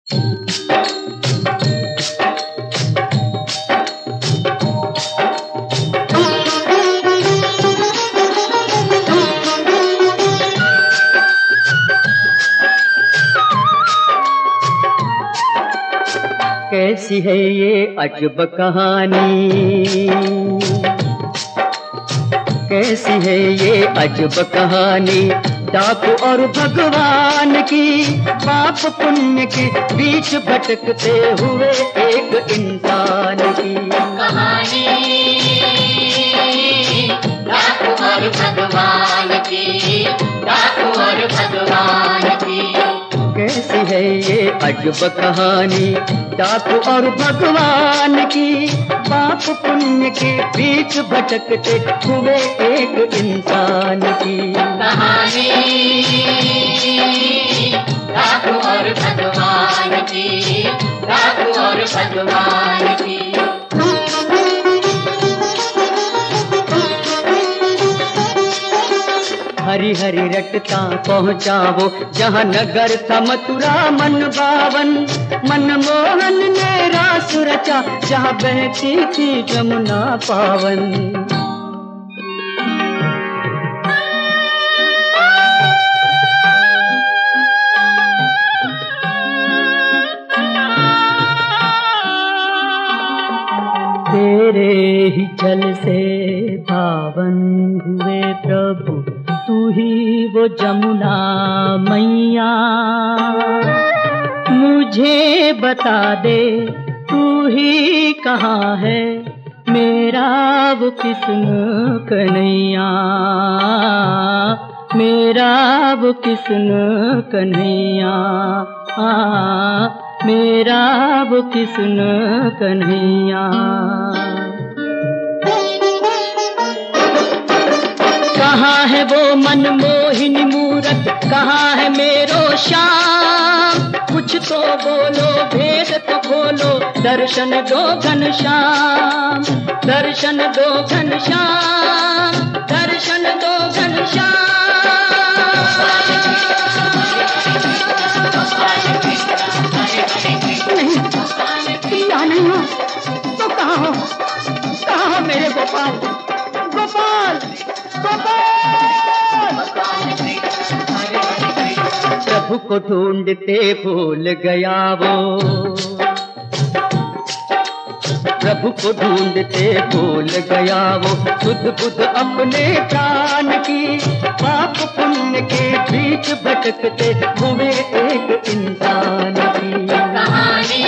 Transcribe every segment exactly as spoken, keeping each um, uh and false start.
कैसी है ये अजब कहानी, कैसी है ये अजब कहानी, डाकू और भगवान की, पाप पुण्य के बीच भटकते हुए एक इंसान की कहानी। डाकू और भगवान की, डाकू और भगवान की। कैसी है ये अजब कहानी, डाकू और भगवान की, पाप पुण्य के बीच भटकते हुए एक इंसान की कहानी। डाकू और भगवान की, डाकू और भगवान की। हरी हरी रटता पहुँचा वो जहाँ नगर था मथुरा मन बावन, मनमोहन ने रास रचा जहाँ बहती थी जमुना पावन। तेरे ही जल से पावन हुए प्रभु, तू ही वो जमुना मैया, मुझे बता दे तू ही कहाँ है मेरा वो कृष्ण कन्हैया, मेरा वो कृष्ण कन्हैया, मेरा वो कृष्ण कन्हैया। कहाँ है वो मनमोहिनी मूरत, कहाँ है मेरो श्याम, कुछ तो बोलो भेद तो खोलो, दर्शन दो घनश्याम, दर्शन दो घनश्याम, दर्शन दो घनश्याम। नहीं नहीं तो कहाँ हो, कहाँ हो मेरे गोपाल, गोपाल प्रभु को ढूंढते भूल गया वो, प्रभु को ढूंढते भूल गया वो, सुध बुध अपने प्राण की, पाप पुण्य के बीच भटकते हुए एक इंसान की कहानी।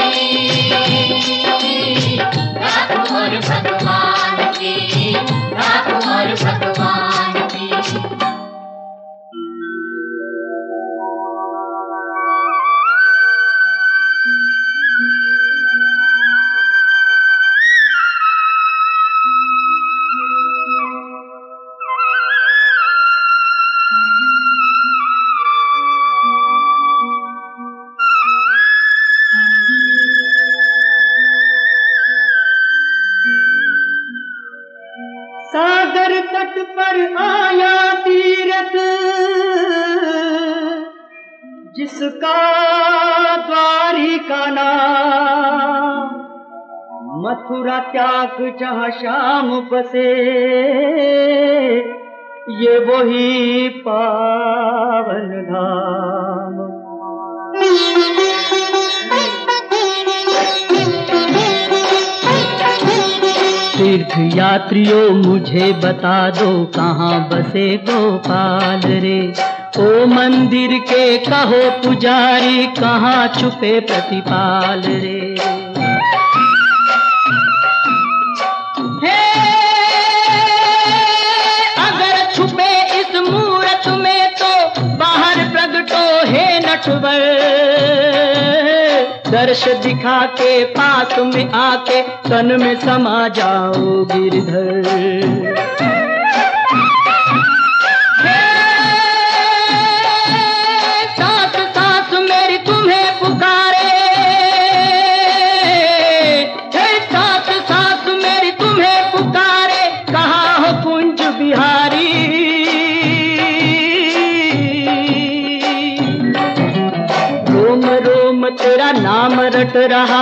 डाकू और भगवान की, डाकू और भगवान की। सागर तट पर आया तीरथ, जिसका द्वारिका नाम, मथुरा त्याग जहाँ श्याम बसे, ये वही पावन धाम। तीर्थ यात्रियों मुझे बता दो कहाँ बसे गोपाल रे, ओ मंदिर के कहो पुजारी कहाँ छुपे प्रतिपाल रे। हे अगर छुपे इस मूरत में तो बाहर प्रगटो हे नटवर, दर्श दिखा के पास में आके तन में समा जाओ गिरधर। सांस सांस मेरी तुम्हें पुकारे, सांस सांस मेरी तुम्हें पुकारे, कहाँ हो कुंज बिहारी। रोम रोम तेरा नाम रट रहा।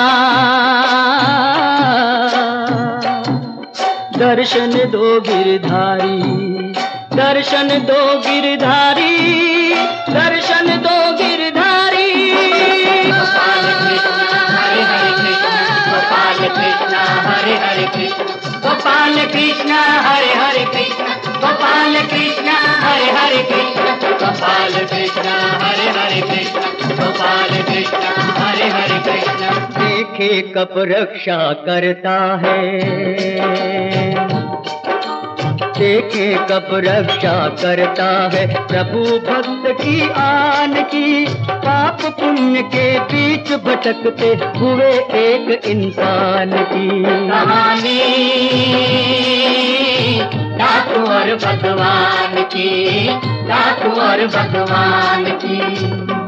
दर्शन दो गिरधारी, दर्शन दो गिरधारी, दर्शन दो गिरधारी। गोपाल कृष्ण हरे हरे कृष्ण, गोपाल कृष्ण हरे हरे कृष्ण, गोपाल कृष्ण हरे हरे कृष्ण, गोपाल कृष्ण हरे हरे कृष्ण, गोपाल कृष्ण हरे हरे कृष्ण, गोपाल कृष्ण हरे हरे कृष्ण। देखे कब रक्षा करता है, देखे कब रक्षा करता है प्रभु भक्त की आन की। पाप पुण्य के बीच भटकते हुए एक इंसान की कहानी डाकू और भगवान की, डाकू और भगवान की।